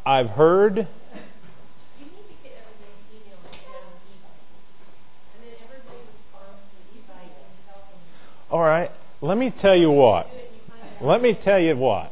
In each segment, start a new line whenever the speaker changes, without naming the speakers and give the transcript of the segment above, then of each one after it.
I've heard.
You need to get everybody's email down with eBay. And then everybody responds to eBay and tells them.
All right, let me tell you what. Let me tell you what.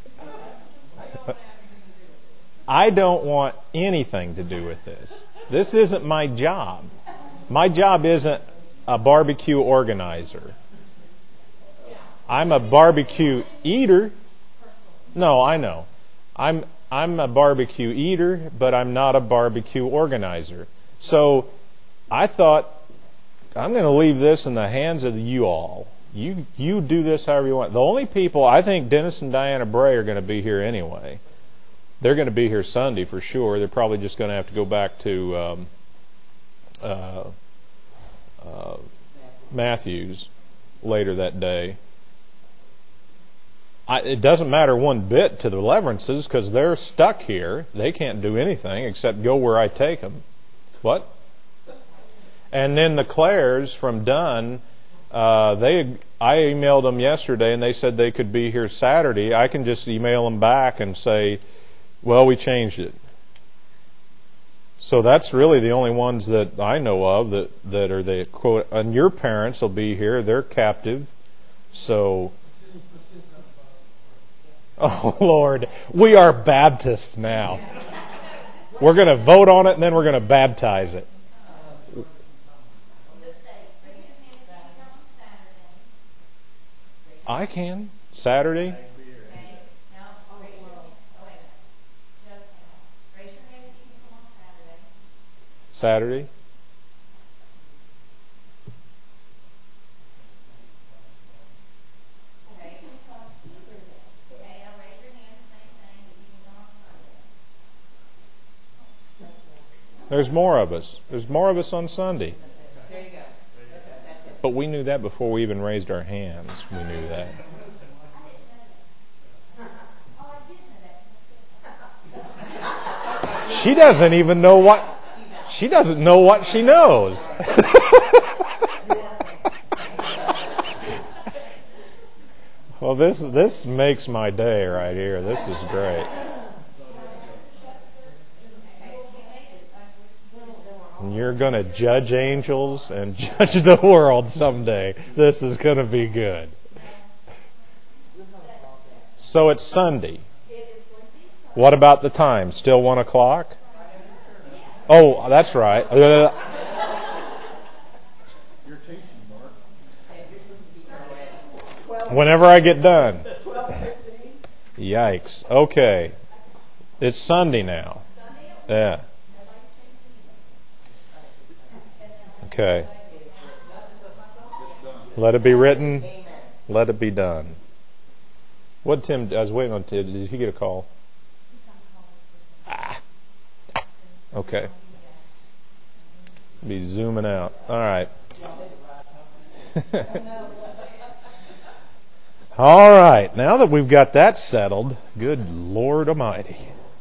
I don't want anything to do with this. This isn't my job. My job isn't a barbecue organizer. I'm a barbecue eater. No, I know. I'm a barbecue eater, but I'm not a barbecue organizer. So I thought, I'm going to leave this in the hands of you all. You do this however you want. The only people, I think Dennis and Diana Bray are going to be here anyway. They're going to be here Sunday for sure. They're probably just going to have to go back to Matthews later that day. It doesn't matter one bit to the Leverances because they're stuck here. They can't do anything except go where I take them. What? And then the Clares from Dunn, I emailed them yesterday and they said they could be here Saturday. I can just email them back and say, well, we changed it. So that's really the only ones that I know of that are the quote. And your parents will be here. They're captive. So, oh Lord, we are Baptists now. We're going to vote on it and then we're going to baptize it. I can. Saturday. Saturday. There's more of us. There's more of us on Sunday. But we knew that before we even raised our hands. We knew that. She doesn't even know what. She doesn't know what she knows. Well, this makes my day right here. This is great. And you're going to judge angels and judge the world someday. This is going to be good. So it's Sunday. What about the time? Still 1 o'clock? Oh, that's right. Whenever I get done. Yikes. Okay. It's Sunday now. Yeah. Okay. Let it be written. Let it be done. What Tim? I was waiting on Tim. Did he get a call? Okay. Be zooming out. All right. All right. Now that we've got that settled, good Lord Almighty.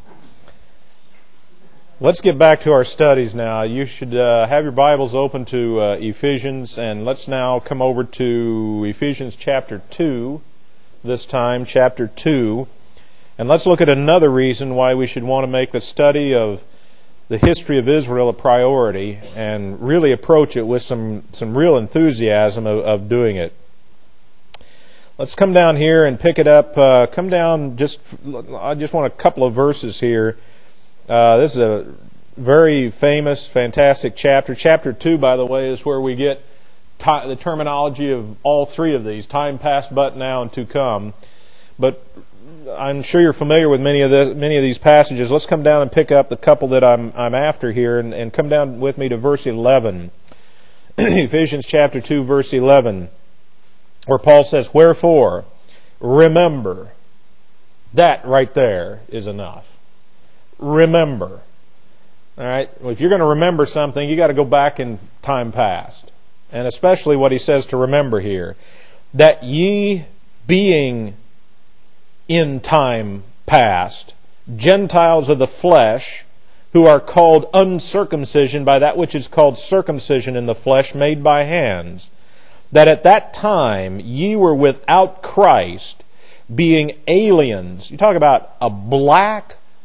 Let's get back to our studies now. You should have your Bibles open to Ephesians, and let's now come over to Ephesians chapter 2, this time, chapter 2. And let's look at another reason why we should want to make the study of the history of Israel a priority and really approach it with some real enthusiasm of doing it. Let's come down here and pick it up. Come down, I just want a couple of verses here. This is a very famous, fantastic chapter. Chapter 2, by the way, is where we get the terminology of all three of these, time past, but now, and to come. But I'm sure you're familiar with many of these passages. Let's come down and pick up the couple that I'm after here, and come down with me to verse 11. Ephesians chapter 2, verse 11, where Paul says, "Wherefore, remember." That right there is enough. Remember. All right? Well, if you're going to remember something, you got to go back in time past. And especially what he says to remember here. That ye being in time past Gentiles of the flesh, who are called uncircumcision by that which is called circumcision in the flesh made by hands, that at that time ye were without Christ, being aliens. You talk about a black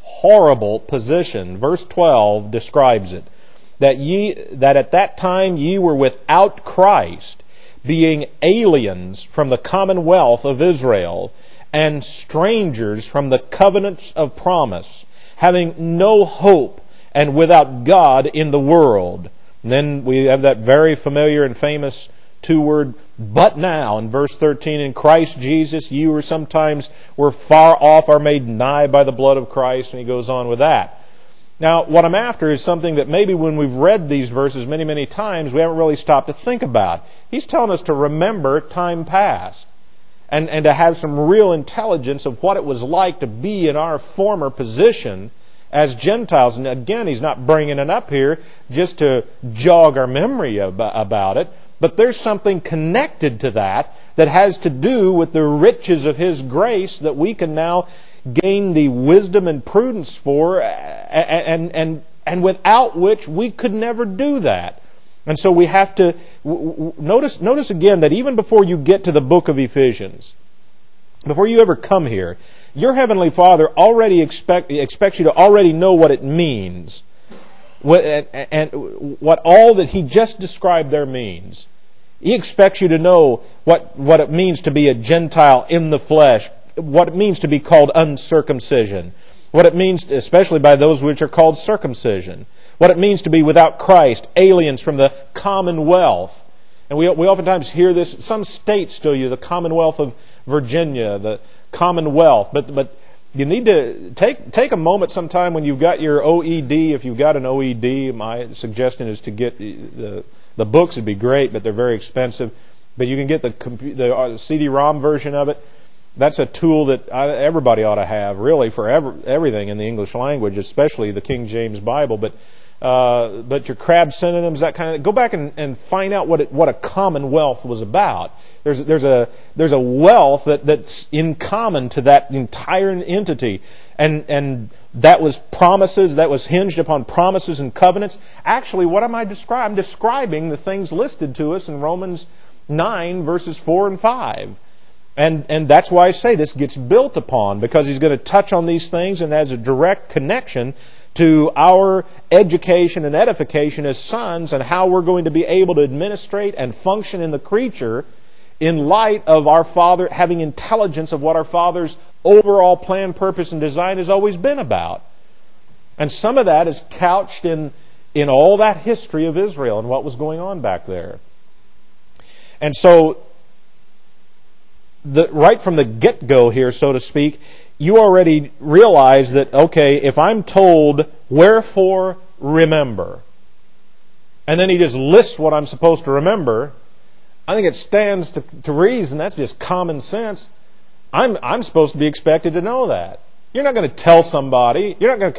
horrible position. Verse 12 describes it. That at that time ye were without Christ, being aliens from the commonwealth of Israel, and strangers from the covenants of promise, having no hope, and without God in the world. And then we have that very familiar and famous two-word, but now, in verse 13, in Christ Jesus, you were sometimes were far off, are made nigh by the blood of Christ, and he goes on with that. Now, what I'm after is something that maybe when we've read these verses many, many times, we haven't really stopped to think about. He's telling us to remember time past and to have some real intelligence of what it was like to be in our former position as Gentiles. And again, he's not bringing it up here just to jog our memory about it, but there's something connected to that has to do with the riches of His grace that we can now gain the wisdom and prudence for, and without which we could never do that. And so we have to notice again that even before you get to the book of Ephesians, before you ever come here, your Heavenly Father already expects you to already know what it means, and what all that He just described there means. He expects you to know what it means to be a Gentile in the flesh, what it means to be called uncircumcision, what it means, especially by those which are called circumcision, what it means to be without Christ, aliens from the commonwealth. And we oftentimes hear this, some states still use the Commonwealth of Virginia, the Commonwealth, but you need to take a moment sometime when you've got your OED, if you've got an OED, my suggestion is to get the books would be great, but they're very expensive. But you can get the CD-ROM version of it. That's a tool that everybody ought to have, really, for everything in the English language, especially the King James Bible. But your crab synonyms, that kind of, go back and find out what a commonwealth was about. There's a wealth that's in common to that entire entity, and that was promises, that was hinged upon promises and covenants. Actually, what am I describing? I'm describing the things listed to us in Romans 9 verses 4 and 5. And that's why I say this gets built upon, because he's going to touch on these things and has a direct connection to our education and edification as sons, and how we're going to be able to administrate and function in the creature in light of our Father having intelligence of what our Father's overall plan, purpose, and design has always been about. And some of that is couched in all that history of Israel and what was going on back there. And so, right from the get-go here, so to speak, you already realize that, okay, if I'm told, wherefore remember, and then he just lists what I'm supposed to remember, I think it stands to reason, that's just common sense. I'm supposed to be expected to know that. You're not going to tell somebody, I'm not going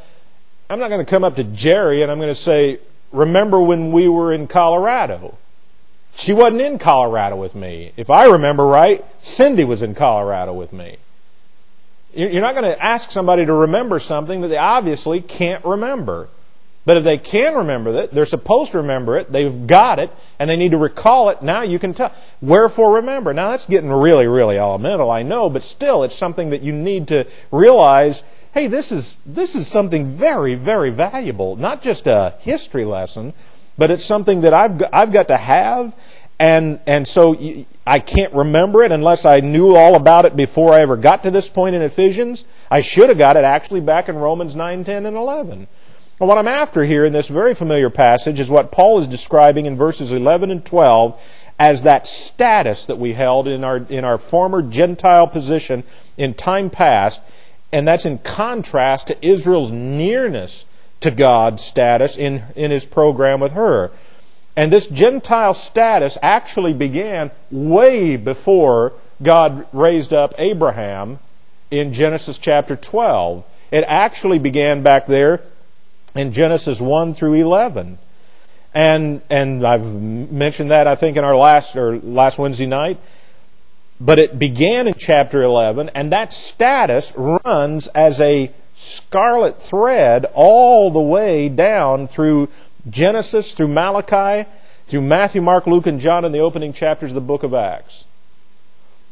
to come up to Jerry and I'm going to say, remember when we were in Colorado? She wasn't in Colorado with me. If I remember right, Cindy was in Colorado with me. You're not going to ask somebody to remember something that they obviously can't remember. But if they can remember it, they're supposed to remember it, they've got it, and they need to recall it, now you can tell. Wherefore remember. Now that's getting really, really elemental, I know, but still it's something that you need to realize, hey, this is something very, very valuable. Not just a history lesson, but it's something that I've got to have, and so I can't remember it unless I knew all about it before I ever got to this point in Ephesians. I should have got it actually back in Romans 9, 10, and 11. And what I'm after here in this very familiar passage is what Paul is describing in verses 11 and 12 as that status that we held in our former Gentile position in time past, and that's in contrast to Israel's nearness to God's status in His program with her. And this Gentile status actually began way before God raised up Abraham in Genesis chapter 12. It actually began back there in Genesis 1 through 11. And I've mentioned that, I think, in our last Wednesday night. But it began in chapter 11, and that status runs as a scarlet thread all the way down through Genesis, through Malachi, through Matthew, Mark, Luke, and John, in the opening chapters of the book of Acts.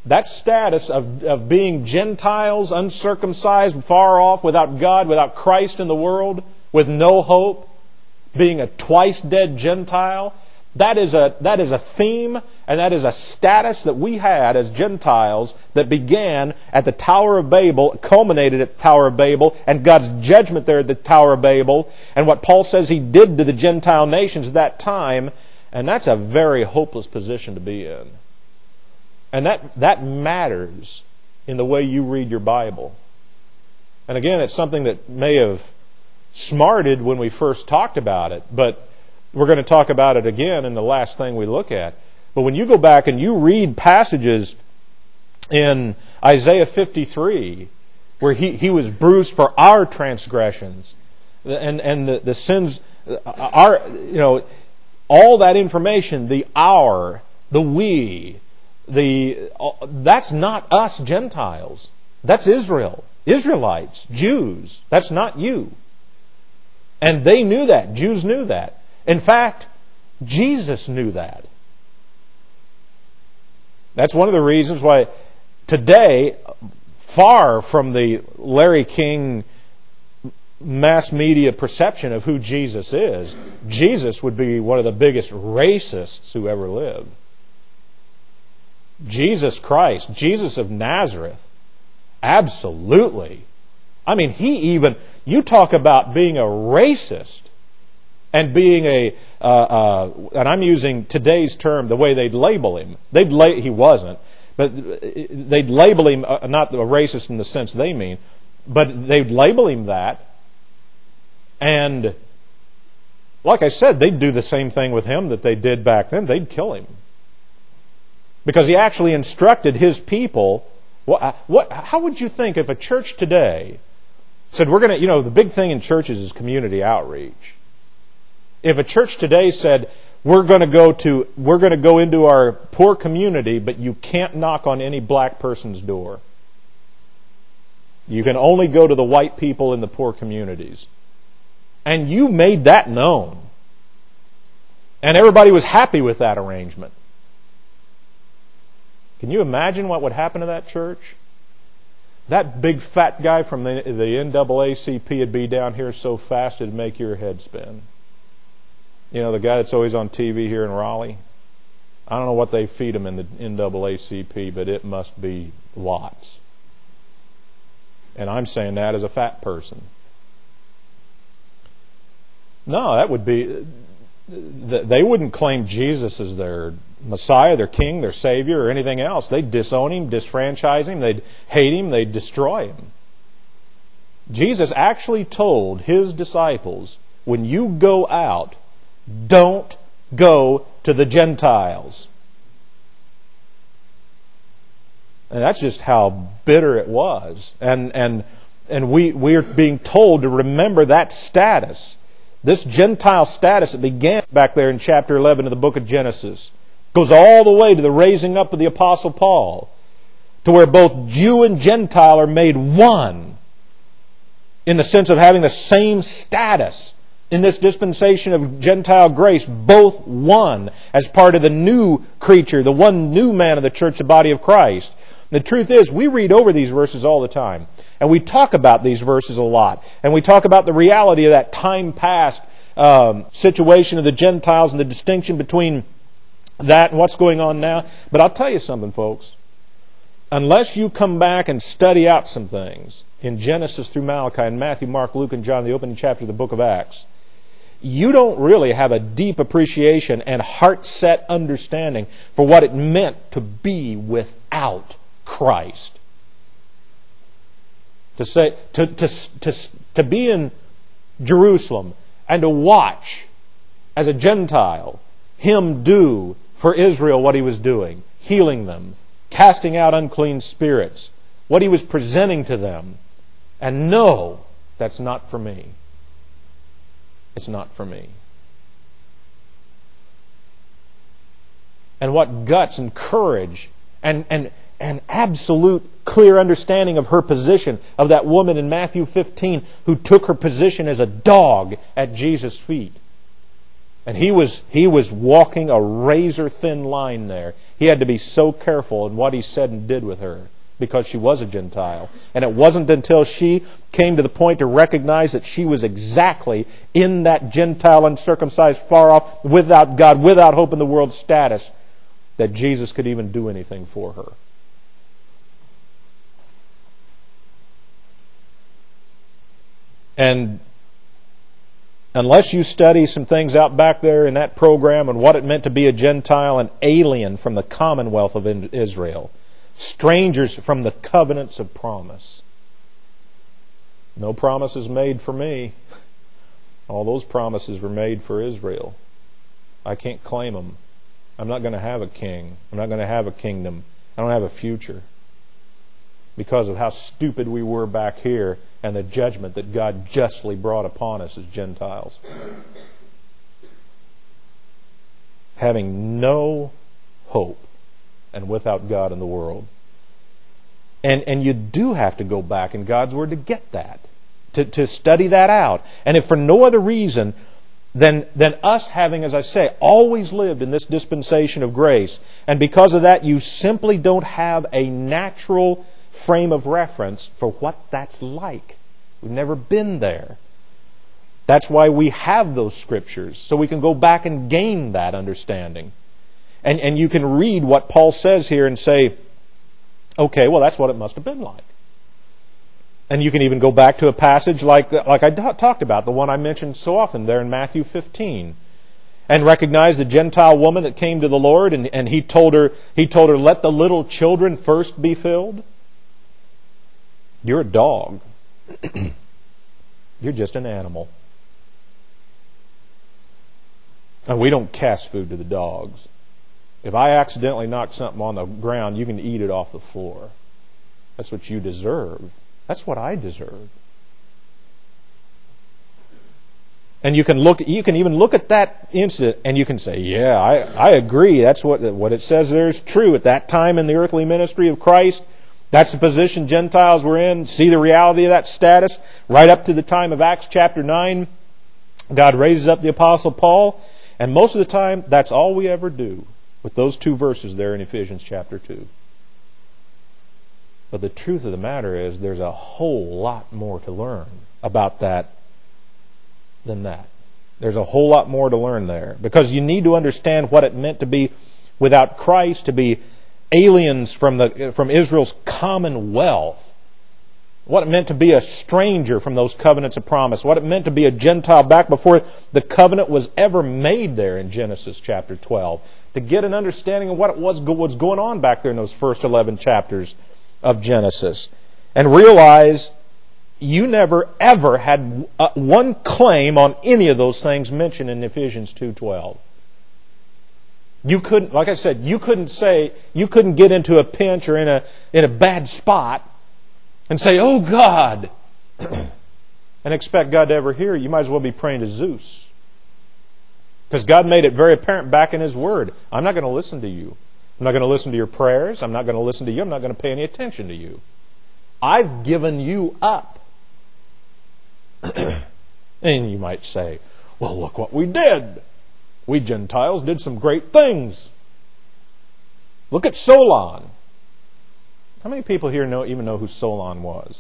that status of being Gentiles, uncircumcised, far off, without God, without Christ in the world, with no hope, being a twice dead Gentile, that is a theme and that is a status that we had as Gentiles that began at the Tower of Babel, culminated at the Tower of Babel, and God's judgment there at the Tower of Babel, and what Paul says He did to the Gentile nations at that time, and that's a very hopeless position to be in. And that matters in the way you read your Bible. And again, it's something that may have smarted when we first talked about it, but we're going to talk about it again in the last thing we look at. But when you go back and you read passages in Isaiah 53, where he was bruised for our transgressions, and the sins, all that information, the our, the we, that's not us Gentiles. That's Israel. Israelites, Jews. That's not you. And they knew that. Jews knew that. In fact, Jesus knew that. That's one of the reasons why today, far from the Larry King mass media perception of who Jesus is, Jesus would be one of the biggest racists who ever lived. Jesus Christ, Jesus of Nazareth, absolutely. I mean, you talk about being a racist and being and I'm using today's term, the way they'd label him. He wasn't, but they'd label him, not a racist in the sense they mean, but they'd label him that. And like I said, they'd do the same thing with him that they did back then. They'd kill him. Because he actually instructed his people. How would you think if a church today said, we're going to, the big thing in churches is community outreach. If a church today said, we're going to go into our poor community, but you can't knock on any black person's door. You can only go to the white people in the poor communities. And you made that known. And everybody was happy with that arrangement. Can you imagine what would happen to that church? That big fat guy from the NAACP would be down here so fast it'd make your head spin. The guy that's always on TV here in Raleigh. I don't know what they feed him in the NAACP, but it must be lots. And I'm saying that as a fat person. No, that would be... They wouldn't claim Jesus as their Messiah, their King, their Savior, or anything else. They'd disown Him, disfranchise Him, they'd hate Him, they'd destroy Him. Jesus actually told His disciples, when you go out, don't go to the Gentiles. And that's just how bitter it was. And we're being told to remember that status. This Gentile status that began back there in chapter 11 of the book of Genesis goes all the way to the raising up of the Apostle Paul, to where both Jew and Gentile are made one in the sense of having the same status in this dispensation of Gentile grace, both one as part of the new creature, the one new man of the church, the body of Christ. The truth is, we read over these verses all the time. And we talk about these verses a lot. And we talk about the reality of that time past situation of the Gentiles and the distinction between that and what's going on now. But I'll tell you something, folks. Unless you come back and study out some things in Genesis through Malachi and Matthew, Mark, Luke, and John, the opening chapter of the book of Acts, you don't really have a deep appreciation and heart-set understanding for what it meant to be without Christ. To be in Jerusalem and to watch as a Gentile Him do for Israel what He was doing, healing them, casting out unclean spirits, what He was presenting to them, and no, that's not for me. It's not for me. And what guts and courage and absolute clear understanding of her position, of that woman in Matthew 15 who took her position as a dog at Jesus' feet And he was walking a razor-thin line there. He had to be so careful in what he said and did with her because she was a Gentile. And it wasn't until she came to the point to recognize that she was exactly in that Gentile, uncircumcised, far off, without God, without hope in the world status, that Jesus could even do anything for her. And unless you study some things out back there in that program and what it meant to be a Gentile, an alien from the commonwealth of Israel, strangers from the covenants of promise. No promises made for me. All those promises were made for Israel. I can't claim them. I'm not going to have a king. I'm not going to have a kingdom. I don't have a future because of how stupid we were back here and the judgment that God justly brought upon us as Gentiles. Having no hope and without God in the world. And you do have to go back in God's Word to get that, to study that out. And if for no other reason than us having, as I say, always lived in this dispensation of grace, and because of that you simply don't have a natural frame of reference for what that's like. We've never been there. That's why we have those scriptures, so we can go back and gain that understanding. And you can read what Paul says here and say, okay, well, that's what it must have been like. And you can even go back to a passage like I talked about, the one I mentioned so often there in Matthew 15, and recognize the Gentile woman that came to the Lord, and he told her, let the little children first be filled. You're a dog. You're just an animal. And we don't cast food to the dogs. If I accidentally knock something on the ground, you can eat it off the floor. That's what you deserve. That's what I deserve. And you can even look at that incident and you can say, yeah, I agree. That's what it says there is true. At that time in the earthly ministry of Christ, that's the position Gentiles were in. See the reality of that status. Right up to the time of Acts chapter 9, God raises up the Apostle Paul. And most of the time, that's all we ever do with those two verses there in Ephesians chapter 2. But the truth of the matter is, there's a whole lot more to learn about that than that. There's a whole lot more to learn there. Because you need to understand what it meant to be without Christ, to be aliens from Israel's commonwealth. What it meant to be a stranger from those covenants of promise. What it meant to be a Gentile back before the covenant was ever made there in Genesis chapter 12. To get an understanding of what was going on back there in those first 11 chapters of Genesis. And realize you never ever had one claim on any of those things mentioned in Ephesians 2:12. You couldn't, like I said, you couldn't get into a pinch or in a bad spot and say, oh God, and expect God to ever hear you. You might as well be praying to Zeus. Because God made it very apparent back in His Word. I'm not going to listen to you. I'm not going to listen to your prayers. I'm not going to listen to you. I'm not going to pay any attention to you. I've given you up. And you might say, well, look what we did. We Gentiles did some great things. Look at Solon. How many people here even know who Solon was?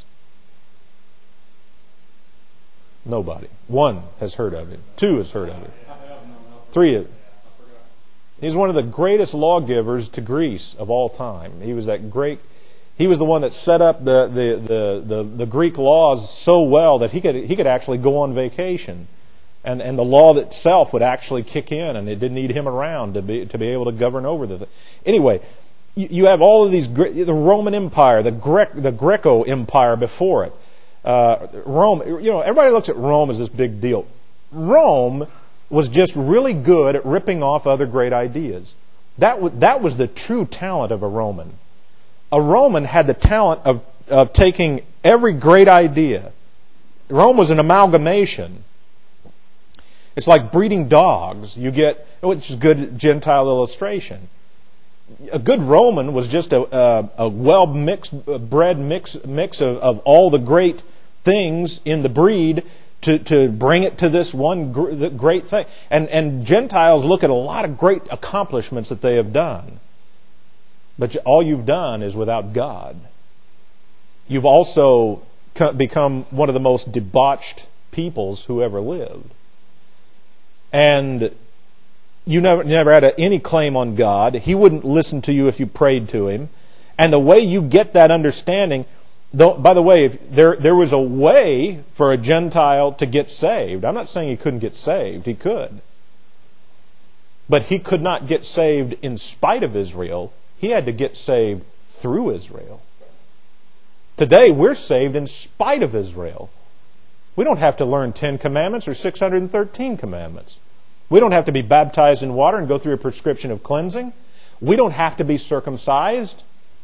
Nobody. One has heard of him. Two has heard of him. Three have. He's one of the greatest lawgivers to Greece of all time. He was the one that set up the Greek laws so well that he could actually go on vacation. And the law itself would actually kick in, and it didn't need him around to be able to govern over the thing. Anyway, you have all of these, the Roman Empire, the Greco Empire before it. Rome, everybody looks at Rome as this big deal. Rome was just really good at ripping off other great ideas. That was the true talent of a Roman. A Roman had the talent of taking every great idea. Rome was an amalgamation. It's like breeding dogs. Which is good Gentile illustration. A good Roman was just a well-bred mix of all the great things in the breed to bring it to this one great thing. And Gentiles look at a lot of great accomplishments that they have done. But all you've done is without God. You've also become one of the most debauched peoples who ever lived. And you never had any claim on God. He wouldn't listen to you if you prayed to Him. And the way you get that understanding, by the way, there was a way for a Gentile to get saved. I'm not saying he couldn't get saved. He could. But he could not get saved in spite of Israel. He had to get saved through Israel. Today, we're saved in spite of Israel. We don't have to learn 10 commandments or 613 commandments. We don't have to be baptized in water and go through a prescription of cleansing. We don't have to be circumcised.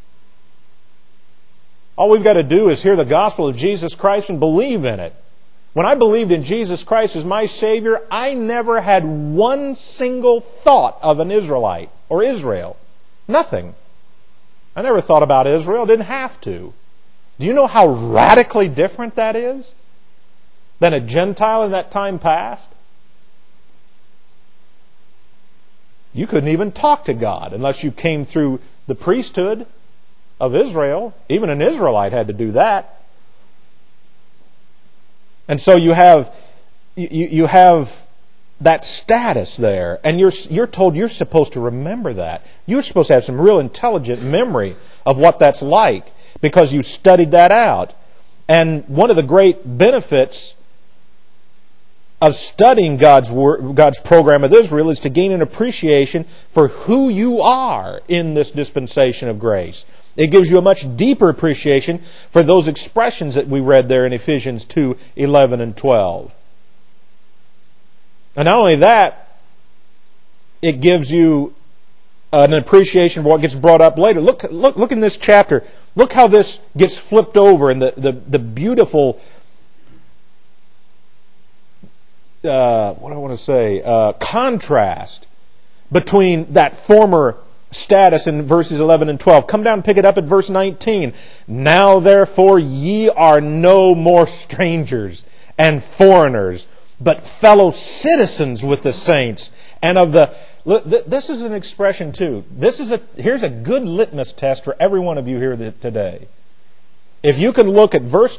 All we've got to do is hear the gospel of Jesus Christ and believe in it. When I believed in Jesus Christ as my Savior, I never had one single thought of an Israelite or Israel. Nothing. I never thought about Israel. Didn't have to. Do you know how radically different that is than a Gentile in that time past? You couldn't even talk to God unless you came through the priesthood of Israel. Even an Israelite had to do that. And so you have that status there, and you're told you're supposed to remember that. You're supposed to have some real intelligent memory of what that's like because you studied that out. And one of the great benefits of studying God's program with Israel is to gain an appreciation for who you are in this dispensation of grace. It gives you a much deeper appreciation for those expressions that we read there in Ephesians 2:11 and 12. And not only that, it gives you an appreciation of what gets brought up later. Look in this chapter. Look how this gets flipped over and the beautiful contrast between that former status in verses 11 and 12. Come down and pick it up at verse 19. Now therefore ye are no more strangers and foreigners, but fellow citizens with the saints and of the... This is an expression too. Here's a good litmus test for every one of you here today. If you can look at verse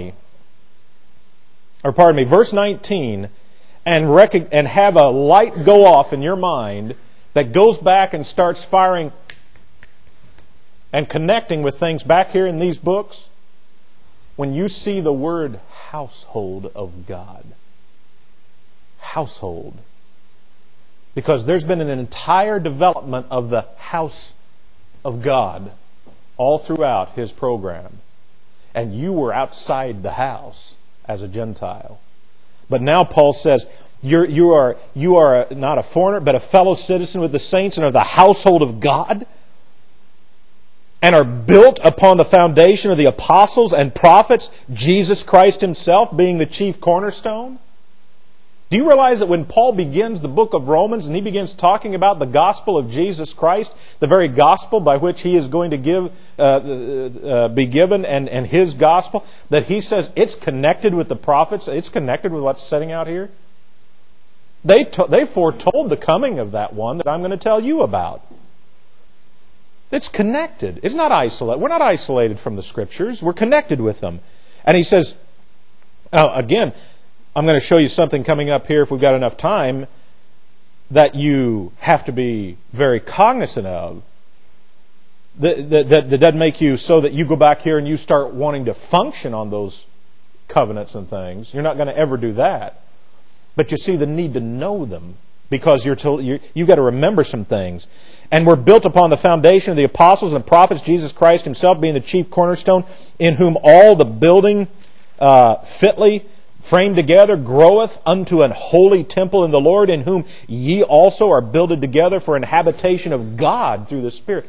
19, and have a light go off in your mind that goes back and starts firing and connecting with things back here in these books, when you see the word household of God. Household. Because there's been an entire development of the house of God all throughout His program. And you were outside the house as a Gentile. But now Paul says, you are not a foreigner, but a fellow citizen with the saints and of the household of God, and are built upon the foundation of the apostles and prophets, Jesus Christ Himself being the chief cornerstone. Do you realize that when Paul begins the book of Romans and he begins talking about the gospel of Jesus Christ, the very gospel by which he is going to be given and his gospel, that he says it's connected with the prophets, it's connected with what's setting out here? They foretold the coming of that one that I'm going to tell you about. It's connected. It's not isolated. We're not isolated from the Scriptures. We're connected with them. And he says, again, I'm going to show you something coming up here if we've got enough time that you have to be very cognizant of. That doesn't make you so that you go back here and you start wanting to function on those covenants and things. You're not going to ever do that. But you see the need to know them because you've got to remember some things. And we're built upon the foundation of the apostles and prophets, Jesus Christ Himself being the chief cornerstone, in whom all the building fitly framed together groweth unto an holy temple in the Lord, in whom ye also are builded together for an habitation of God through the Spirit.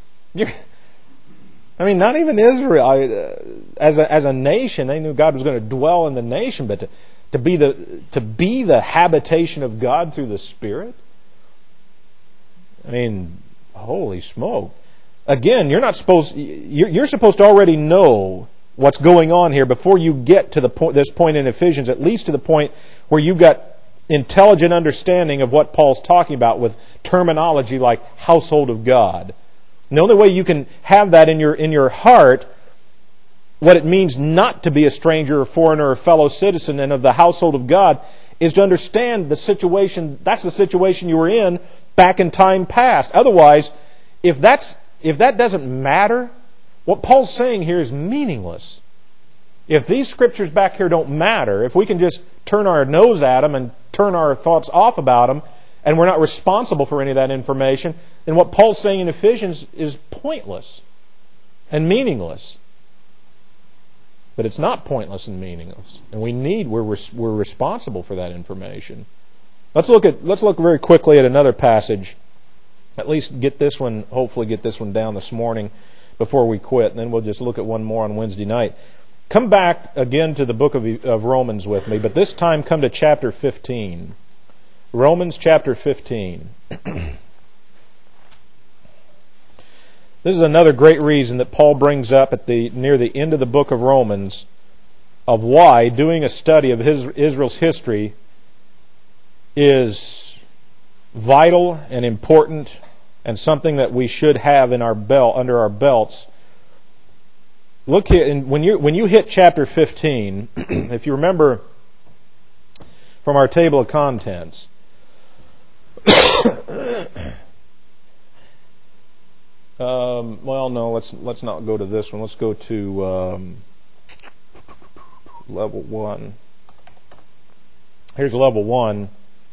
Not even Israel, as a nation, they knew God was going to dwell in the nation, but to be the habitation of God through the Spirit. Holy smoke! Again, you're supposed to already know what's going on here before you get to this point in Ephesians, at least to the point where you've got intelligent understanding of what Paul's talking about with terminology like household of God. And the only way you can have that in your heart, what it means not to be a stranger or foreigner or fellow citizen and of the household of God, is to understand the situation. That's the situation you were in back in time past. Otherwise, if that doesn't matter, what Paul's saying here is meaningless. If these scriptures back here don't matter, if we can just turn our nose at them and turn our thoughts off about them, and we're not responsible for any of that information, then what Paul's saying in Ephesians is pointless and meaningless. But it's not pointless and meaningless, and we're responsible for that information. Let's look very quickly at another passage. At least hopefully get this one down this morning before we quit, and then we'll just look at one more on Wednesday night. Come back again to the book of Romans with me, but this time come to chapter 15. Romans chapter 15. This is another great reason that Paul brings up near the end of the book of Romans of why doing a study of Israel's history is vital and important and something that we should have in under our belts. Look here, when you hit chapter 15, if you remember from our table of contents, let's not go to this one. Let's go to level 1. Here's level 1.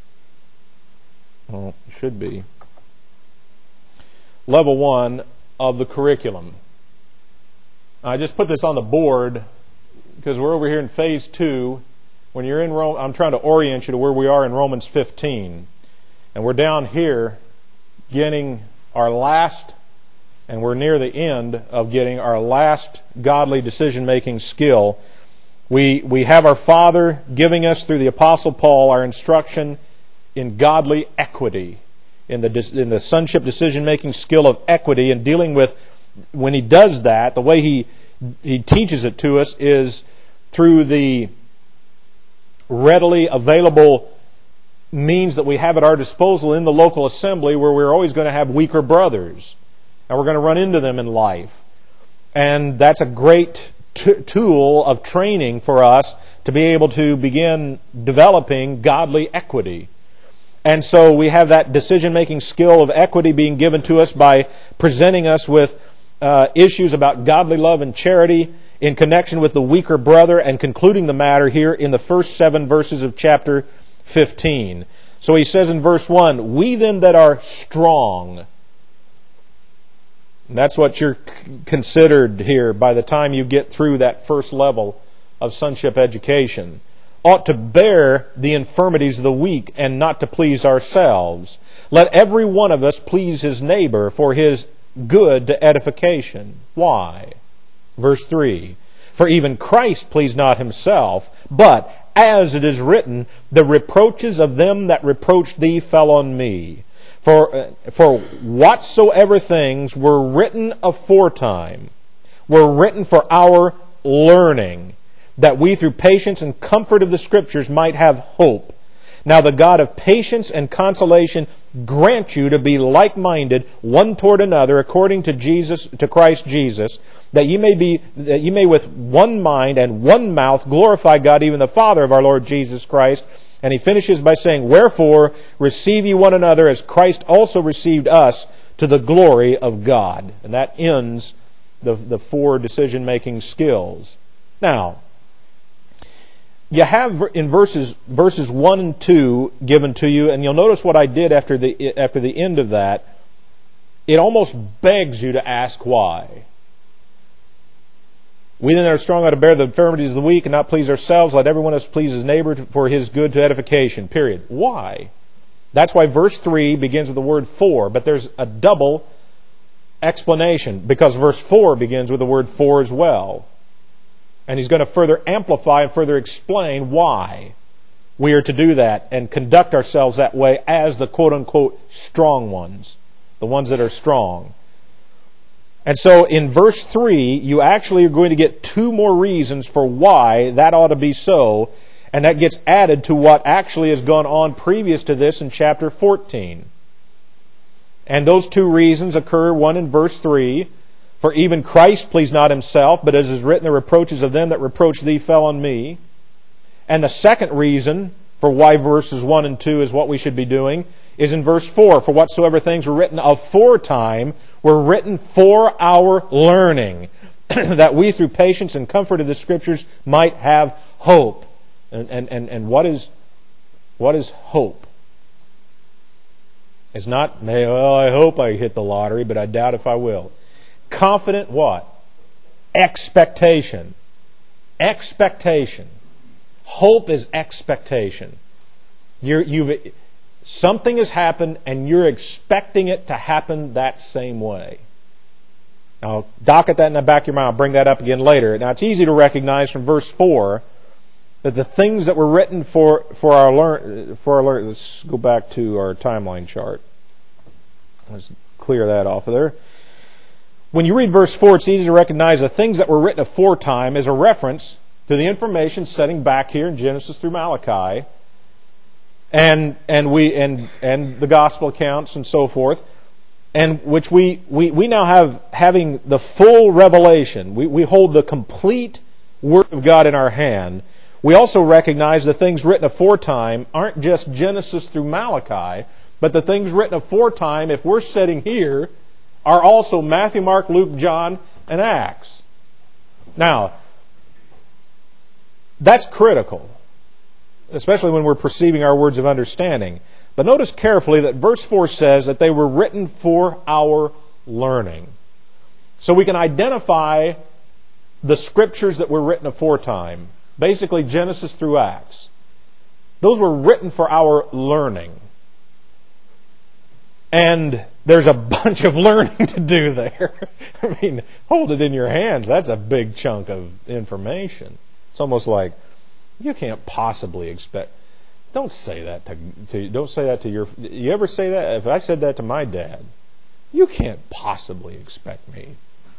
Well, it should be level 1 of the curriculum. I just put this on the board because we're over here in phase 2. When you're in Rome, I'm trying to orient you to where we are in Romans 15. And we're down here getting our last, and we're near the end of getting our last godly decision-making skill. We have our Father giving us through the Apostle Paul our instruction in godly equity, in the sonship decision-making skill of equity, and dealing with, when he does that, the way he teaches it to us is through the readily available means that we have at our disposal in the local assembly, where we're always going to have weaker brothers, and we're going to run into them in life. And that's a great tool of training for us to be able to begin developing godly equity. And so we have that decision-making skill of equity being given to us by presenting us with issues about godly love and charity in connection with the weaker brother, and concluding the matter here in the first 7 verses of chapter 15. So he says in verse 1, "We then that are strong," and that's what you're considered here by the time you get through that first level of sonship education, "ought to bear the infirmities of the weak and not to please ourselves. Let every one of us please his neighbor for his good to edification." Why? Verse 3, "For even Christ pleased not himself, but as it is written, the reproaches of them that reproached thee fell on me. For whatsoever things were written aforetime were written for our learning, that we through patience and comfort of the Scriptures might have hope. Now the God of patience and consolation grant you to be like-minded one toward another according to Christ Jesus, that ye may with one mind and one mouth glorify God, even the Father of our Lord Jesus Christ." And he finishes by saying, "Wherefore receive ye one another as Christ also received us to the glory of God." And that ends the 4 decision-making skills. Now, you have in verses 1 and 2 given to you, and you'll notice what I did after the end of that. It almost begs you to ask why. "We then that are strong ought to bear the infirmities of the weak and not please ourselves. Let every one of us please his neighbor for his good to edification." Period. Why? That's why verse 3 begins with the word "for," but there's a double explanation, because verse 4 begins with the word "for" as well. And he's going to further amplify and further explain why we are to do that and conduct ourselves that way as the quote-unquote strong ones, the ones that are strong. And so in verse 3, you actually are going to get two more reasons for why that ought to be so, and that gets added to what actually has gone on previous to this in chapter 14. And those two reasons occur, one in verse 3, for even Christ pleased not himself, but as is written, the reproaches of them that reproach thee fell on me. And the second reason for why verses 1 and 2 is what we should be doing is in verse 4. For whatsoever things were written aforetime were written for our learning, that we through patience and comfort of the Scriptures might have hope. And what is hope? It's not, well, I hope I hit the lottery, but I doubt if I will. Confident what? Expectation. Expectation. Hope is expectation. Something has happened and you're expecting it to happen that same way. Now, docket that in the back of your mind. I'll bring that up again later. Now, it's easy to recognize from verse 4 that the things that were written for our learn. Let's go back to our timeline chart. Let's clear that off of there. When you read verse 4, it's easy to recognize the things that were written aforetime as a reference to the information setting back here in Genesis through Malachi, and the gospel accounts and so forth, and which we now having the full revelation. We hold the complete Word of God in our hand. We also recognize the things written aforetime aren't just Genesis through Malachi, but the things written aforetime, if we're sitting here, are also Matthew, Mark, Luke, John, and Acts. Now, that's critical, especially when we're perceiving our words of understanding. But notice carefully that verse 4 says that they were written for our learning. So we can identify the Scriptures that were written aforetime, basically Genesis through Acts. Those were written for our learning. And there's a bunch of learning to do there. I mean, hold it in your hands. That's a big chunk of information. It's almost like you can't possibly expect. Don't say that to your. You ever say that? If I said that to my dad, you can't possibly expect me.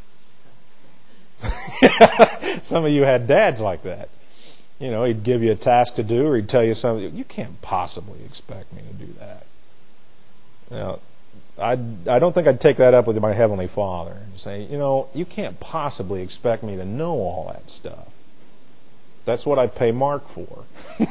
Some of you had dads like that. You know, he'd give you a task to do, or he'd tell you something. You can't possibly expect me to do that. Now, I don't think I'd take that up with my Heavenly Father and say, you can't possibly expect me to know all that stuff. That's what I pay Mark for.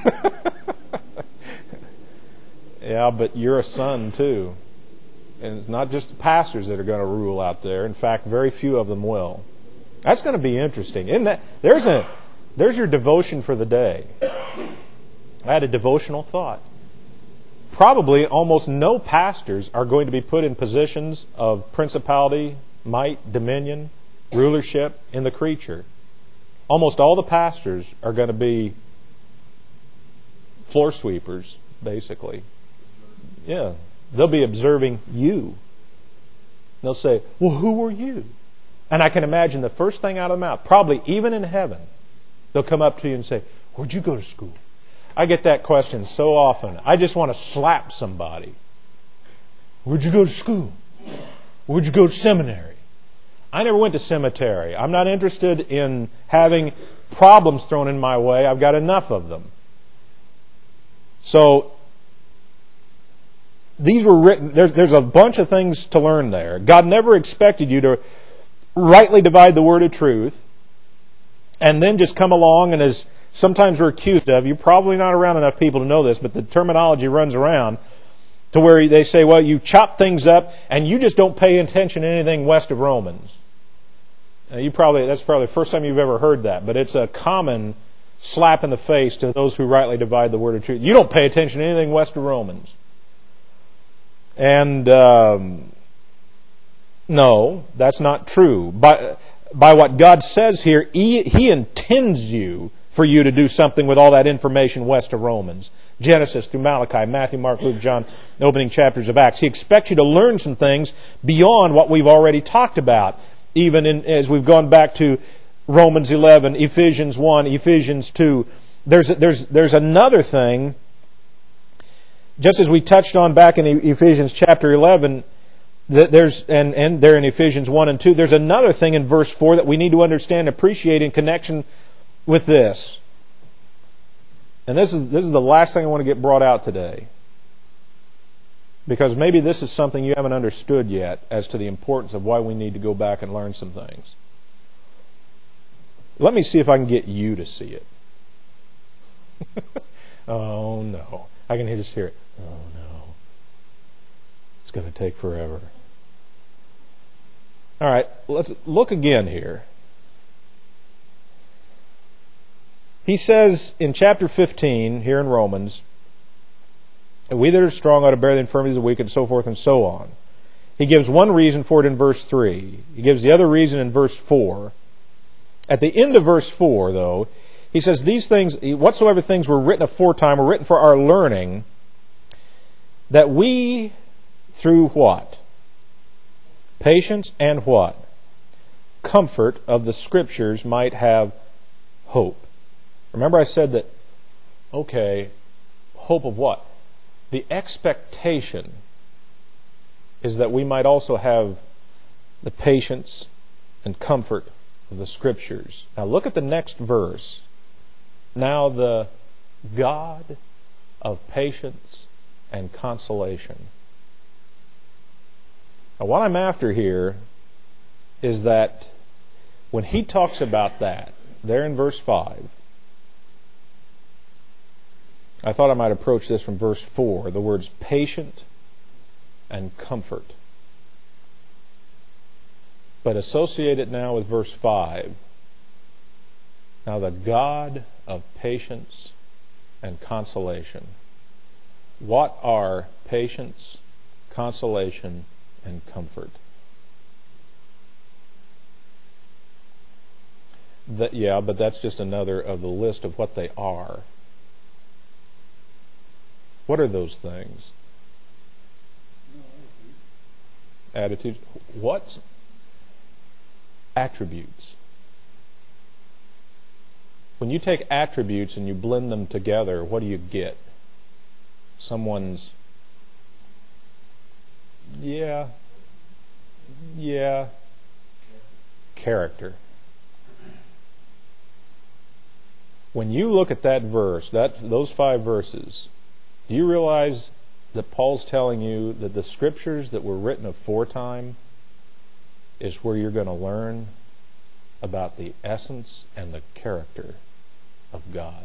Yeah, but you're a son too. And it's not just the pastors that are going to rule out there. In fact, very few of them will. That's going to be interesting. Isn't that? There's your devotion for the day. I had a devotional thought. Probably almost no pastors are going to be put in positions of principality, might, dominion, rulership in the creature. Almost all the pastors are going to be floor sweepers, basically. Yeah. They'll be observing you. They'll say, well, who were you? And I can imagine the first thing out of the mouth, probably even in heaven, they'll come up to you and say, where'd you go to school? I get that question so often. I just want to slap somebody. Where'd you go to school? Where'd you go to seminary? I never went to cemetery. I'm not interested in having problems thrown in my way. I've got enough of them. So, these were written. There's a bunch of things to learn there. God never expected you to rightly divide the word of truth and then just come along and, as sometimes we're accused of, you're probably not around enough people to know this, but the terminology runs around to where they say, well, you chop things up and you just don't pay attention to anything west of Romans. That's probably the first time you've ever heard that, but it's a common slap in the face to those who rightly divide the word of truth. You don't pay attention to anything west of Romans. And no, that's not true. By what God says here, He intends for you to do something with all that information west of Romans. Genesis through Malachi, Matthew, Mark, Luke, John, the opening chapters of Acts. He expects you to learn some things beyond what we've already talked about, even as we've gone back to Romans 11, Ephesians 1, Ephesians 2. There's another thing, just as we touched on back in Ephesians chapter 11, there's and there in Ephesians 1 and 2, there's another thing in verse 4 that we need to understand and appreciate in connection with this. And this is the last thing I want to get brought out today. Because maybe this is something you haven't understood yet as to the importance of why we need to go back and learn some things. Let me see if I can get you to see it. Oh no. I can just hear it. Oh no. It's going to take forever. All right, let's look again here. He says in chapter 15, here in Romans, we that are strong ought to bear the infirmities of the weak, and so forth and so on. He gives one reason for it in verse 3. He gives the other reason in verse 4. At the end of verse 4, though, he says, these things, whatsoever things were written aforetime, were written for our learning, that we, through what? Patience and what? Comfort of the Scriptures might have hope. Remember I said that, okay, hope of what? The expectation is that we might also have the patience and comfort of the Scriptures. Now look at the next verse. Now the God of patience and consolation. Now what I'm after here is that when he talks about that, there in verse 5, I thought I might approach this from verse 4, the words patient and comfort. But associate it now with verse 5. Now the God of patience and consolation. What are patience, consolation, and comfort? But that's just another of the list of what they are. What are those things? Attitudes. What? Attributes. When you take attributes and you blend them together, what do you get? Someone's character. When you look at that verse, those 5 verses, do you realize that Paul's telling you that the Scriptures that were written aforetime is where you're going to learn about the essence and the character of God?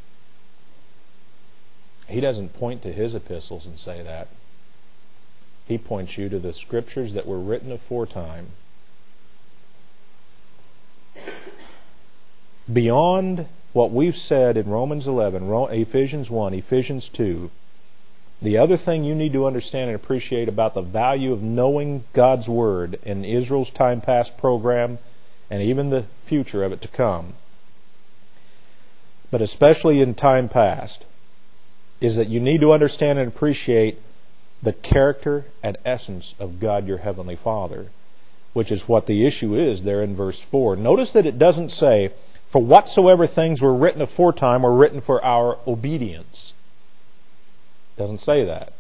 He doesn't point to his epistles and say that. He points you to the Scriptures that were written aforetime. Beyond what we've said in Romans 11, Ephesians 1, Ephesians 2, the other thing you need to understand and appreciate about the value of knowing God's Word in Israel's time past program and even the future of it to come, but especially in time past, is that you need to understand and appreciate the character and essence of God your Heavenly Father, which is what the issue is there in verse 4. Notice that it doesn't say, for whatsoever things were written aforetime were written for our obedience. It doesn't say that.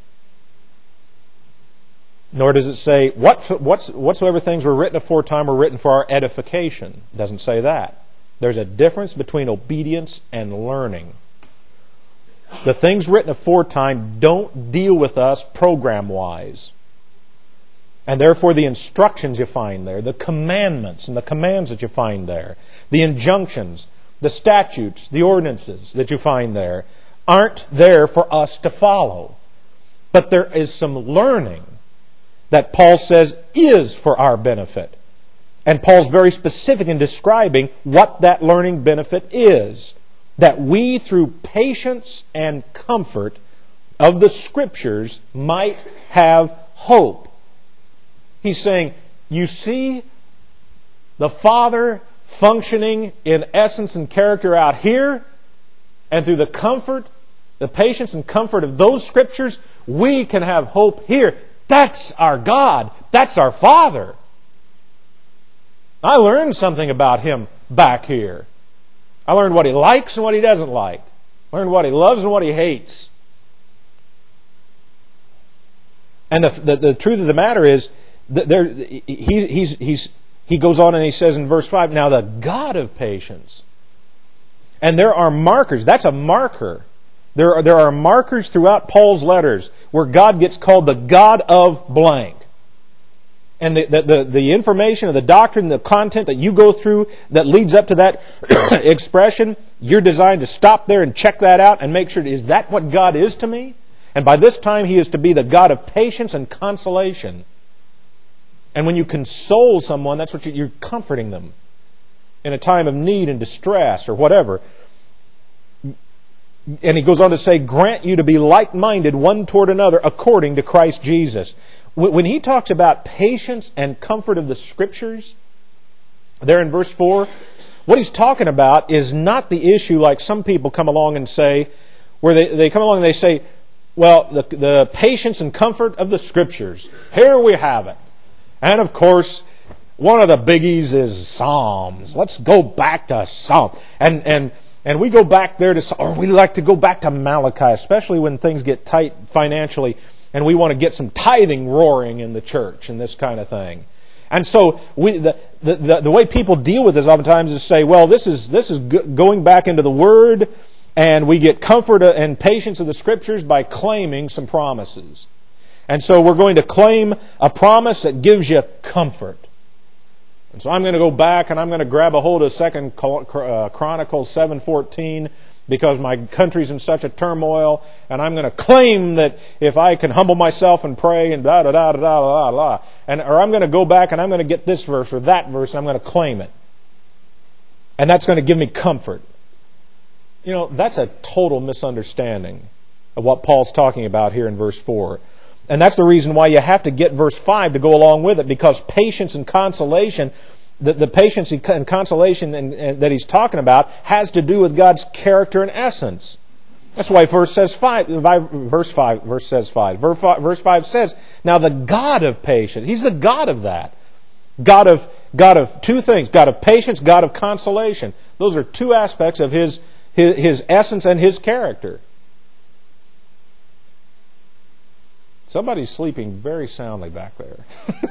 Nor does it say, whatsoever things were written aforetime were written for our edification. It doesn't say that. There's a difference between obedience and learning. The things written aforetime don't deal with us program-wise. And therefore the instructions you find there, the commandments and the commands that you find there, the injunctions, the statutes, the ordinances that you find there, aren't there for us to follow. But there is some learning that Paul says is for our benefit. And Paul's very specific in describing what that learning benefit is. That we, through patience and comfort of the Scriptures, might have hope. He's saying, you see the Father functioning in essence and character out here, and through the comfort, the patience and comfort of those Scriptures, we can have hope here. That's our God. That's our Father. I learned something about Him back here. I learned what He likes and what He doesn't like. I learned what He loves and what He hates. And the truth of the matter is he goes on and he says in verse 5, now the God of patience. And there are markers. That's a marker. There are markers throughout Paul's letters where God gets called the God of blank. And the information of the doctrine, the content that you go through that leads up to that expression, you're designed to stop there and check that out and make sure, is that what God is to me? And by this time, He is to be the God of patience and consolation. And when you console someone, that's what you're comforting them in a time of need and distress or whatever. And he goes on to say, grant you to be like-minded one toward another according to Christ Jesus. When he talks about patience and comfort of the Scriptures, there in verse 4, what he's talking about is not the issue like some people come along and say, where they come along and they say, well, the patience and comfort of the Scriptures. Here we have it. And of course, one of the biggies is Psalms. Let's go back to Psalms. And we go back there or we like to go back to Malachi, especially when things get tight financially and we want to get some tithing roaring in the church and this kind of thing. And so the way people deal with this oftentimes is say, well, this is going back into the Word, and we get comfort and patience of the Scriptures by claiming some promises. And so we're going to claim a promise that gives you comfort. And so I'm going to go back and I'm going to grab a hold of 2 Chronicles 7:14 because my country's in such a turmoil, and I'm going to claim that if I can humble myself and pray and or I'm going to go back and I'm going to get this verse or that verse and I'm going to claim it. And that's going to give me comfort. You know, that's a total misunderstanding of what Paul's talking about here in verse 4. And that's the reason why you have to get verse 5 to go along with it, because patience and consolation, the patience and consolation that he's talking about has to do with God's character and essence. That's why verse 5 says, now the God of patience, He's the God of that. God of two things, God of patience, God of consolation. Those are two aspects of His essence and His character. Somebody's sleeping very soundly back there.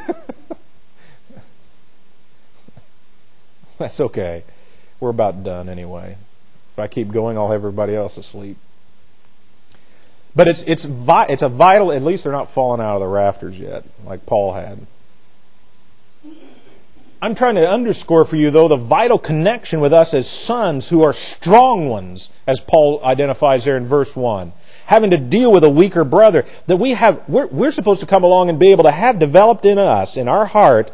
That's okay. We're about done anyway. If I keep going, I'll have everybody else asleep. But it's a vital, at least they're not falling out of the rafters yet, like Paul had. I'm trying to underscore for you, though, the vital connection with us as sons who are strong ones, as Paul identifies there in verse 1. Having to deal with a weaker brother, that we're supposed to come along and be able to have developed in us, in our heart,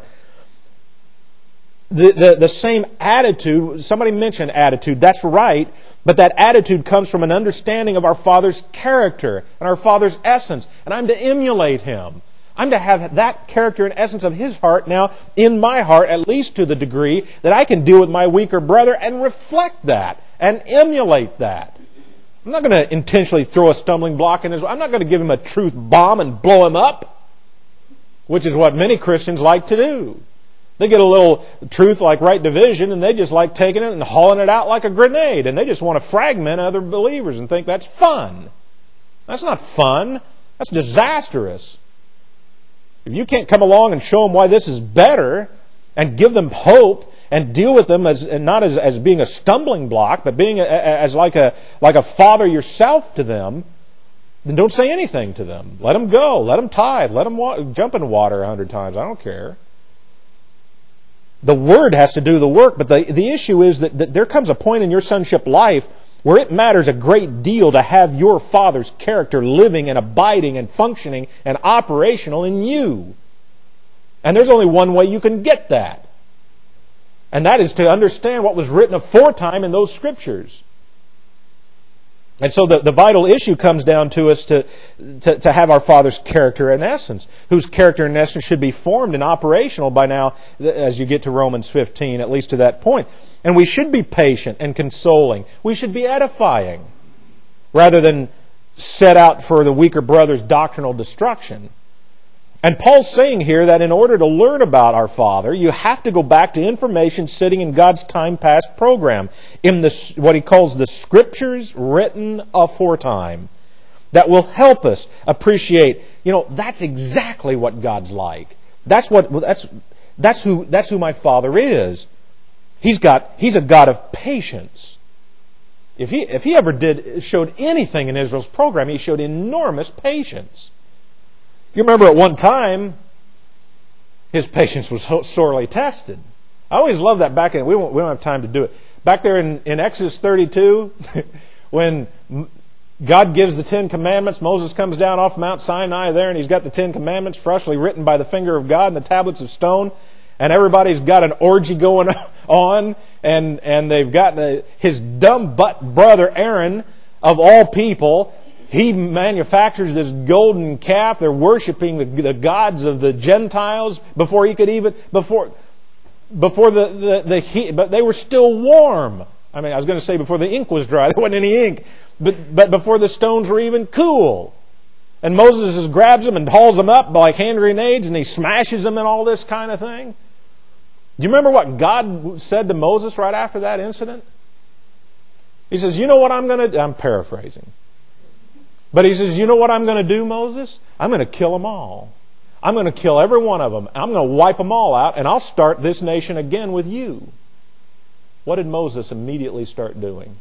the same attitude. Somebody mentioned attitude. That's right. But that attitude comes from an understanding of our Father's character and our Father's essence. And I'm to emulate Him. I'm to have that character and essence of His heart now in my heart, at least to the degree that I can deal with my weaker brother and reflect that and emulate that. I'm not going to intentionally throw a stumbling block in his way. I'm not going to give him a truth bomb and blow him up, which is what many Christians like to do. They get a little truth like right division, and they just like taking it and hauling it out like a grenade, and they just want to fragment other believers and think that's fun. That's not fun. That's disastrous. If you can't come along and show them why this is better and give them hope and deal with them as not as being a stumbling block, but being as like a father yourself to them, then don't say anything to them. Let them go. Let them tithe. Let them jump in water 100 times. I don't care. The Word has to do the work, but the issue is that there comes a point in your sonship life where it matters a great deal to have your Father's character living and abiding and functioning and operational in you. And there's only one way you can get that. And that is to understand what was written aforetime in those Scriptures. And so the vital issue comes down to us to have our Father's character and essence, whose character and essence should be formed and operational by now as you get to Romans 15, at least to that point. And we should be patient and consoling. We should be edifying rather than set out for the weaker brother's doctrinal destruction. And Paul's saying here that in order to learn about our Father, you have to go back to information sitting in God's time-past program, in what he calls the Scriptures written aforetime, that will help us appreciate, that's exactly what God's like. That's who my Father is. He's a God of patience. If he ever showed anything in Israel's program, he showed enormous patience. You remember at one time, his patience was sorely tested. I always loved that back in, we don't have time to do it. Back there in Exodus 32, when God gives the Ten Commandments, Moses comes down off Mount Sinai there, and he's got the Ten Commandments freshly written by the finger of God in the tablets of stone, and everybody's got an orgy going on, and they've got his dumb butt brother Aaron, of all people, he manufactures this golden calf. They're worshiping the gods of the Gentiles before he could even before the heat, but they were still warm. I mean, I was going to say before the ink was dry. There wasn't any ink, but before the stones were even cool. And Moses just grabs them and hauls them up like hand grenades, and he smashes them and all this kind of thing. Do you remember what God said to Moses right after that incident? He says, "You know what I'm going to do?" I'm paraphrasing. But he says, "You know what I'm going to do, Moses? I'm going to kill them all. I'm going to kill every one of them. I'm going to wipe them all out, and I'll start this nation again with you." What did Moses immediately start doing?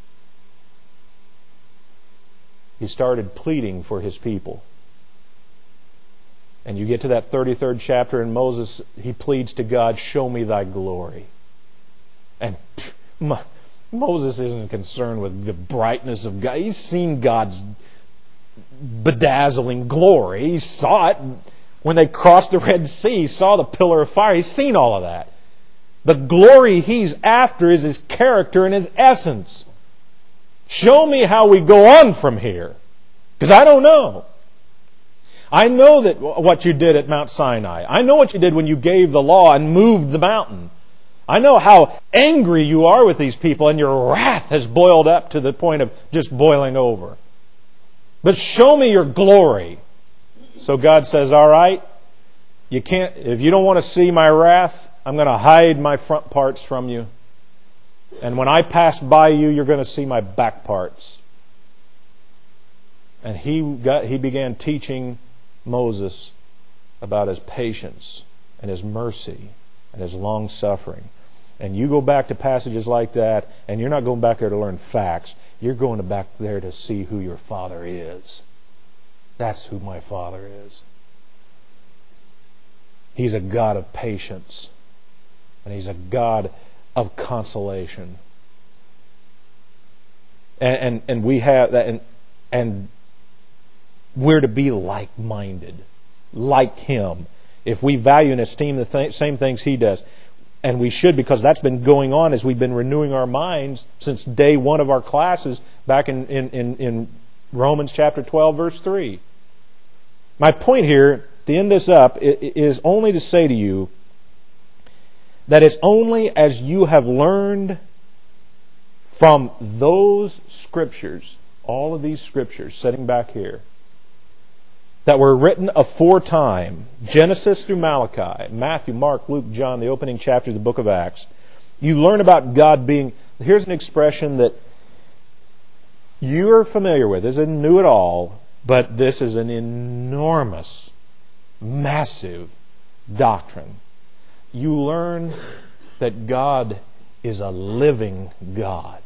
He started pleading for his people. And you get to that 33rd chapter, and Moses, he pleads to God, "Show me thy glory." And Moses isn't concerned with the brightness of God. He's seen God's bedazzling glory. He saw it when they crossed the Red Sea. He saw the pillar of fire. He's seen all of that. The glory he's after is his character and his essence. Show me how we go on from here. Because I don't know. I know that what you did at Mount Sinai. I know what you did when you gave the law and moved the mountain. I know how angry you are with these people, and your wrath has boiled up to the point of just boiling over. But show me your glory. So God says, "All right, you can't. If you don't want to see my wrath, I'm going to hide my front parts from you. And when I pass by you, you're going to see my back parts." And he began teaching Moses about his patience and his mercy and his long suffering. And you go back to passages like that, and you're not going back there to learn facts. You're going back there to see who your Father is. That's who my Father is. He's a God of patience. And He's a God of consolation. And we have that, and we're to be like-minded, like Him. If we value and esteem the same things He does. And we should, because that's been going on as we've been renewing our minds since day one of our classes back in Romans chapter 12, verse 3. My point here, to end this up, is only to say to you that it's only as you have learned from those Scriptures, all of these Scriptures sitting back here, that were written aforetime, Genesis through Malachi, Matthew, Mark, Luke, John, the opening chapter of the book of Acts. You learn about God being... Here's an expression that you're familiar with. This isn't new at all, but this is an enormous, massive doctrine. You learn that God is a living God.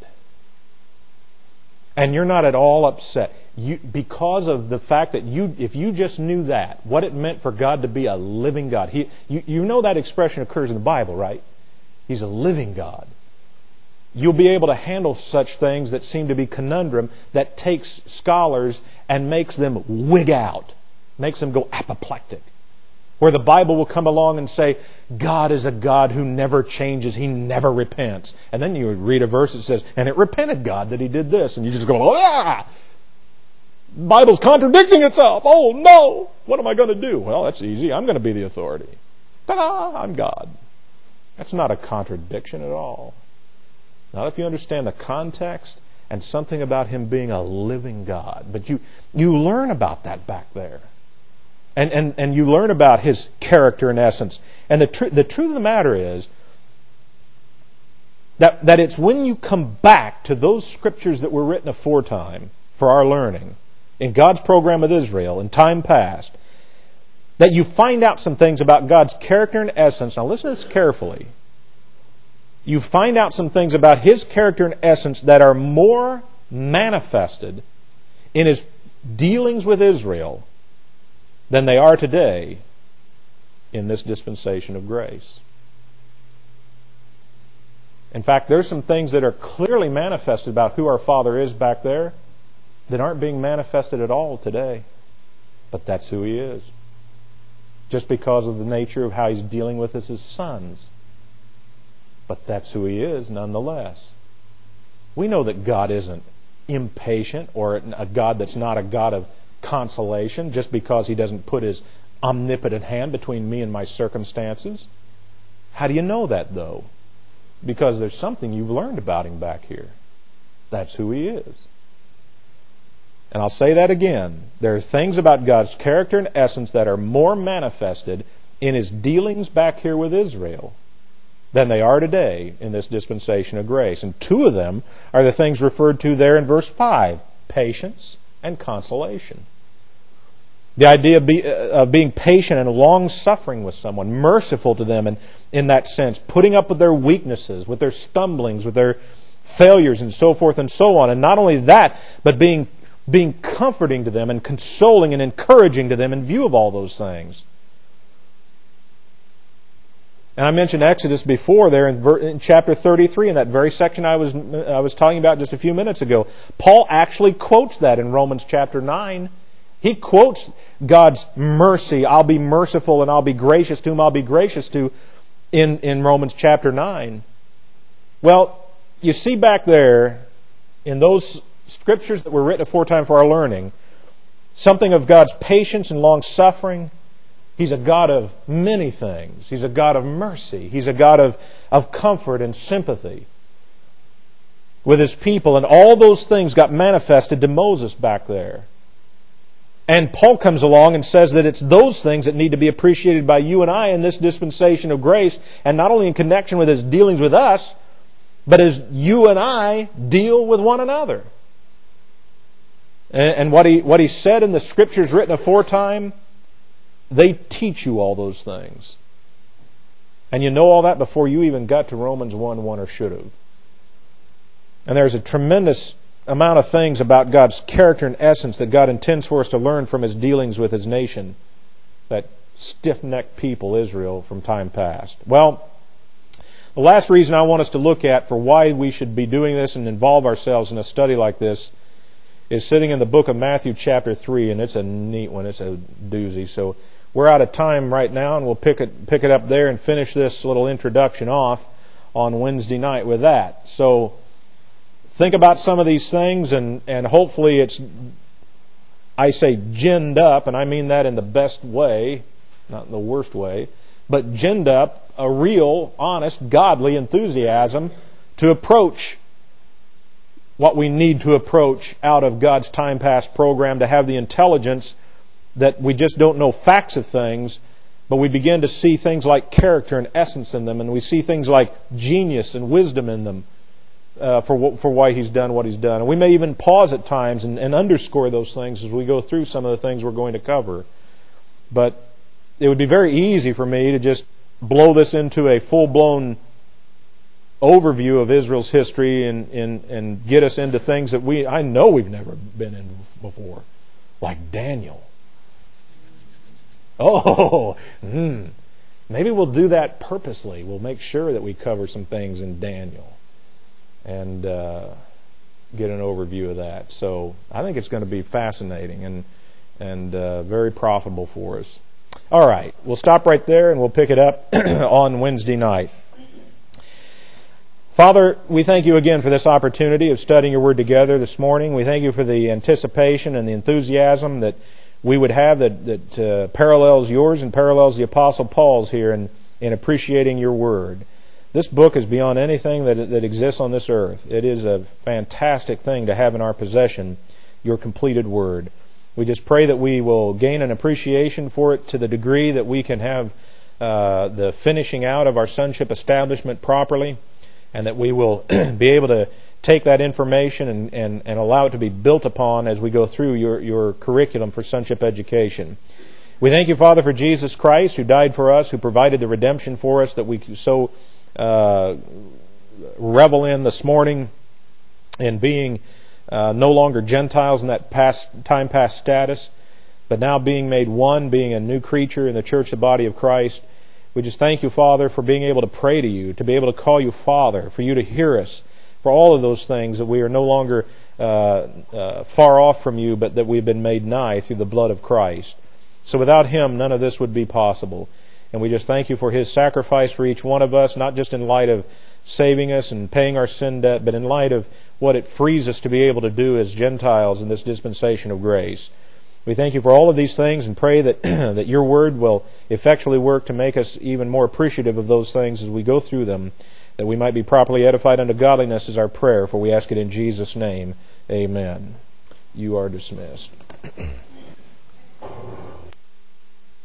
And you're not at all upset. Because of the fact that if you just knew that, what it meant for God to be a living God. You know that expression occurs in the Bible, right? He's a living God. You'll be able to handle such things that seem to be conundrum, that takes scholars and makes them wig out, makes them go apoplectic. Where the Bible will come along and say, God is a God who never changes, He never repents. And then you would read a verse that says, and it repented God that He did this. And you just go, ah! The Bible's contradicting itself. Oh no! What am I going to do? Well, that's easy. I'm going to be the authority. Ta-da! I'm God. That's not a contradiction at all. Not if you understand the context and something about Him being a living God. But you learn about that back there. And you learn about His character and essence. And the truth of the matter is that it's when you come back to those Scriptures that were written aforetime for our learning, in God's program with Israel in time past, that you find out some things about God's character and essence. Now listen to this carefully. You find out some things about His character and essence that are more manifested in His dealings with Israel than they are today in this dispensation of grace. In fact, there's some things that are clearly manifested about who our Father is back there that aren't being manifested at all today. But that's who He is. Just because of the nature of how He's dealing with us as sons. But that's who He is nonetheless. We know that God isn't impatient or a God that's not a God of consolation just because He doesn't put His omnipotent hand between me and my circumstances. How do you know that, though? Because there's something you've learned about Him back here. That's who He is. And I'll say that again. There are things about God's character and essence that are more manifested in His dealings back here with Israel than they are today in this dispensation of grace. And two of them are the things referred to there in verse 5, patience and consolation. The idea of being patient and long-suffering with someone, merciful to them in that sense, putting up with their weaknesses, with their stumblings, with their failures and so forth and so on. And not only that, but being comforting to them and consoling and encouraging to them in view of all those things. And I mentioned Exodus before there in chapter 33, in that very section I was talking about just a few minutes ago. Paul actually quotes that in Romans chapter 9. He quotes God's mercy, I'll be merciful and I'll be gracious to whom I'll be gracious to, in Romans chapter 9. Well, you see back there, in those scriptures that were written aforetime for our learning, something of God's patience and long-suffering. He's a God of many things. He's a God of mercy. He's a God of comfort and sympathy with His people. And all those things got manifested to Moses back there. And Paul comes along and says that it's those things that need to be appreciated by you and I in this dispensation of grace, and not only in connection with His dealings with us, but as you and I deal with one another. And what he said in the Scriptures written aforetime, they teach you all those things. And you know all that before you even got to Romans 1:1 or should have. And there's a tremendous amount of things about God's character and essence that God intends for us to learn from His dealings with His nation, that stiff-necked people, Israel, from time past. Well, the last reason I want us to look at for why we should be doing this and involve ourselves in a study like this is sitting in the book of Matthew chapter 3, and it's a neat one. It's a doozy. So we're out of time right now, and we'll pick it up there and finish this little introduction off on Wednesday night with that. So think about some of these things, and hopefully it's, I say ginned up, and I mean that in the best way, not in the worst way, but ginned up a real, honest, godly enthusiasm to approach what we need to approach out of God's time past program, to have the intelligence that we just don't know facts of things, but we begin to see things like character and essence in them, and we see things like genius and wisdom in them for why He's done what He's done. And we may even pause at times and underscore those things as we go through some of the things we're going to cover. But it would be very easy for me to just blow this into a full-blown overview of Israel's history and get us into things that I know we've never been in before, like Daniel. Maybe we'll do that purposely. We'll make sure that we cover some things in Daniel and get an overview of that. So I think it's going to be fascinating and very profitable for us. All right, we'll stop right there and we'll pick it up on Wednesday night. Father, we thank You again for this opportunity of studying Your Word together this morning. We thank You for the anticipation and the enthusiasm that we would have that parallels Yours and parallels the Apostle Paul's here in appreciating Your Word. This book is beyond anything that exists on this earth. It is a fantastic thing to have in our possession, Your completed Word. We just pray that we will gain an appreciation for it to the degree that we can have the finishing out of our sonship establishment properly, and that we will be able to take that information and allow it to be built upon as we go through your curriculum for sonship education. We thank you, Father, for Jesus Christ, who died for us, who provided the redemption for us that we so revel in this morning in being no longer Gentiles in that time past status, but now being made one, being a new creature in the church, the body of Christ. We just thank you, Father, for being able to pray to you, to be able to call you Father, for you to hear us, for all of those things, that we are no longer far off from you, but that we've been made nigh through the blood of Christ. So without Him, none of this would be possible. And we just thank you for His sacrifice for each one of us, not just in light of saving us and paying our sin debt, but in light of what it frees us to be able to do as Gentiles in this dispensation of grace. We thank you for all of these things and pray that that your word will effectually work to make us even more appreciative of those things as we go through them, that we might be properly edified unto godliness is our prayer, for we ask it in Jesus' name. Amen. You are dismissed.